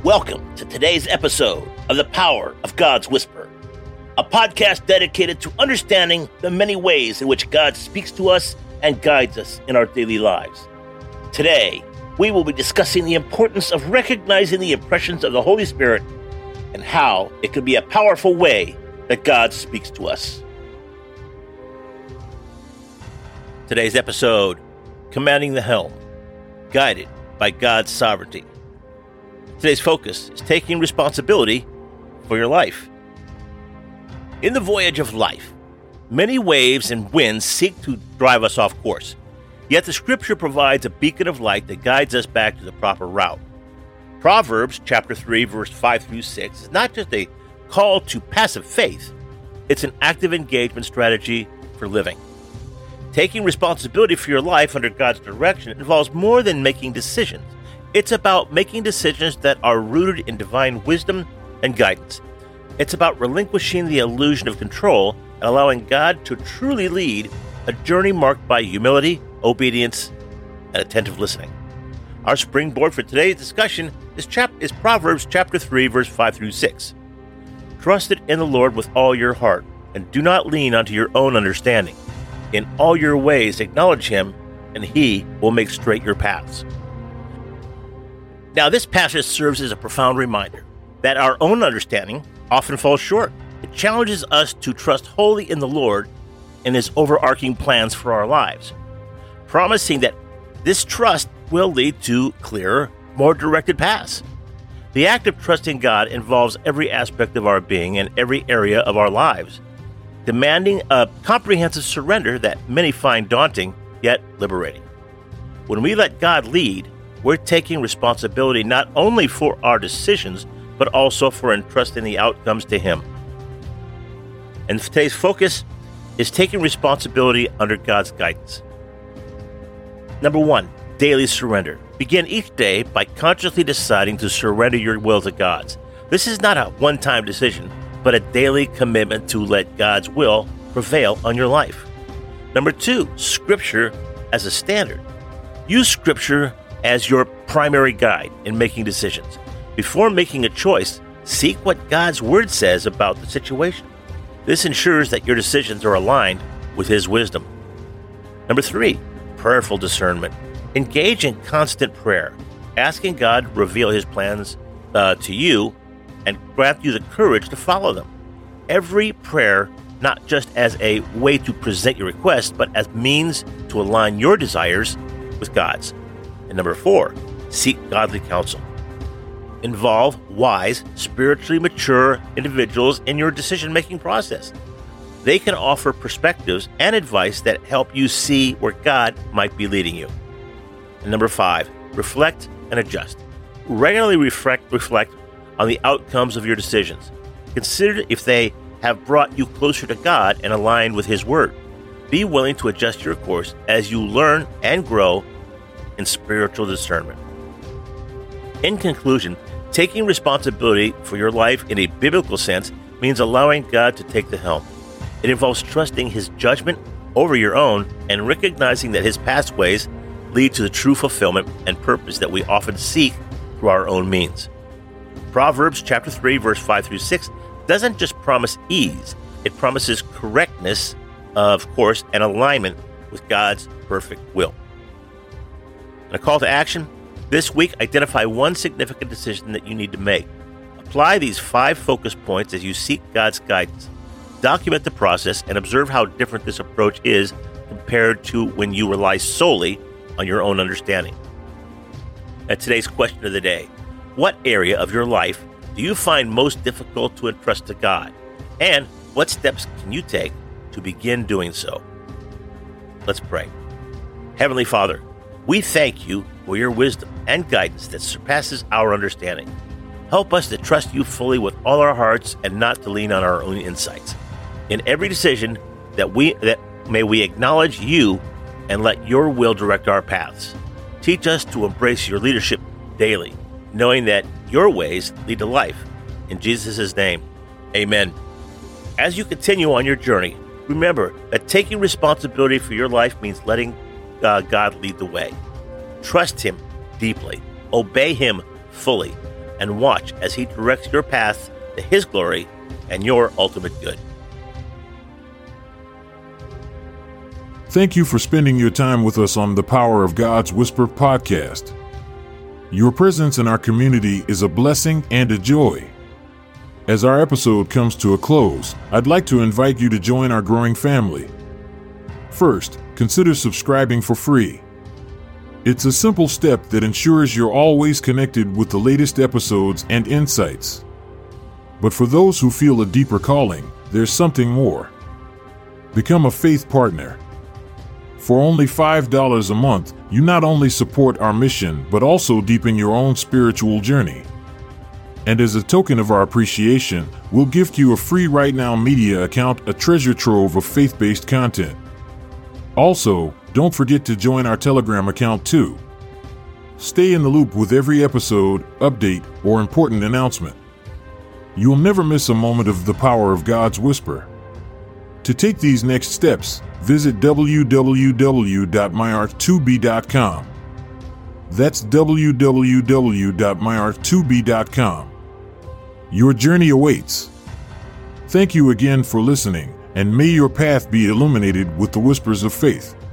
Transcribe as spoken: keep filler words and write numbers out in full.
Welcome to today's episode of The Power of God's Whisper, a podcast dedicated to understanding the many ways in which God speaks to us and guides us in our daily lives. Today, we will be discussing the importance of recognizing the impressions of the Holy Spirit and how it can be a powerful way that God speaks to us. Today's episode, Commanding the Helm, Guided by God's Sovereignty. Today's focus is taking responsibility for your life. In the voyage of life, many waves and winds seek to drive us off course. Yet the Scripture provides a beacon of light that guides us back to the proper route. Proverbs chapter three, verse five through six is not just a call to passive faith, it's an active engagement strategy for living. Taking responsibility for your life under God's direction involves more than making decisions. It's about making decisions that are rooted in divine wisdom and guidance. It's about relinquishing the illusion of control and allowing God to truly lead a journey marked by humility, obedience, and attentive listening. Our springboard for today's discussion is, chap- is Proverbs chapter three, verse five through six. Trust in the Lord with all your heart, and do not lean onto your own understanding. In all your ways acknowledge him, and he will make straight your paths. Now, this passage serves as a profound reminder that our own understanding often falls short. It challenges us to trust wholly in the Lord and his overarching plans for our lives, promising that this trust will lead to clearer, more directed paths. The act of trusting God involves every aspect of our being and every area of our lives, demanding a comprehensive surrender that many find daunting, yet liberating. When we let God lead, we're taking responsibility not only for our decisions, but also for entrusting the outcomes to him. And today's focus is taking responsibility under God's guidance. Number one, daily surrender. Begin each day by consciously deciding to surrender your will to God's. This is not a one-time decision, but a daily commitment to let God's will prevail on your life. Number two, Scripture as a standard. Use Scripture as your primary guide in making decisions. Before making a choice, seek what God's Word says about the situation. This ensures that your decisions are aligned with his wisdom. Number three, prayerful discernment. Engage in constant prayer, asking God to reveal his plans uh, to you and grant you the courage to follow them. Every prayer, not just as a way to present your request, but as means to align your desires with God's. And number four, seek godly counsel. Involve wise, spiritually mature individuals in your decision-making process. They can offer perspectives and advice that help you see where God might be leading you. And number five, reflect and adjust. Regularly reflect, reflect on the outcomes of your decisions. Consider if they have brought you closer to God and aligned with his word. Be willing to adjust your course as you learn and grow in spiritual discernment. In conclusion, taking responsibility for your life in a biblical sense means allowing God to take the helm. It involves trusting his judgment over your own and recognizing that his pathways lead to the true fulfillment and purpose that we often seek through our own means. Proverbs chapter three, verse five through six doesn't just promise ease, it promises correctness, of course, and alignment with God's perfect will. And a call to action, this week, identify one significant decision that you need to make. Apply these five focus points as you seek God's guidance. Document the process and observe how different this approach is compared to when you rely solely on your own understanding. And today's question of the day, what area of your life do you find most difficult to entrust to God? And what steps can you take to begin doing so? Let's pray. Heavenly Father, we thank you for your wisdom and guidance that surpasses our understanding. Help us to trust you fully with all our hearts and not to lean on our own insights. In every decision that we that may we acknowledge you and let your will direct our paths. Teach us to embrace your leadership daily, knowing that your ways lead to life. In Jesus' name, amen. As you continue on your journey, remember that taking responsibility for your life means letting uh, God lead the way. Trust him deeply. Obey him fully. and watch as He directs your path to His glory and your ultimate good. Thank you for spending your time with us on the Power of God's Whisper podcast. Your presence in our community is a blessing and a joy. As our episode comes to a close, I'd like to invite you to join our growing family. First, consider subscribing for free. It's a simple step that ensures you're always connected with the latest episodes and insights. But for those who feel a deeper calling, there's something more. Become a faith partner. For only five dollars a month, you not only support our mission, but also deepen your own spiritual journey. And as a token of our appreciation, we'll gift you a free Right Now Media account, a treasure trove of faith-based content. Also, don't forget to join our Telegram account too. Stay in the loop with every episode, update, or important announcement. You'll never miss a moment of the power of God's Whisper. To take these next steps, visit w w w dot my art two b dot com. That's w w w dot my art two b dot com. Your journey awaits. Thank you again for listening, and may your path be illuminated with the whispers of faith.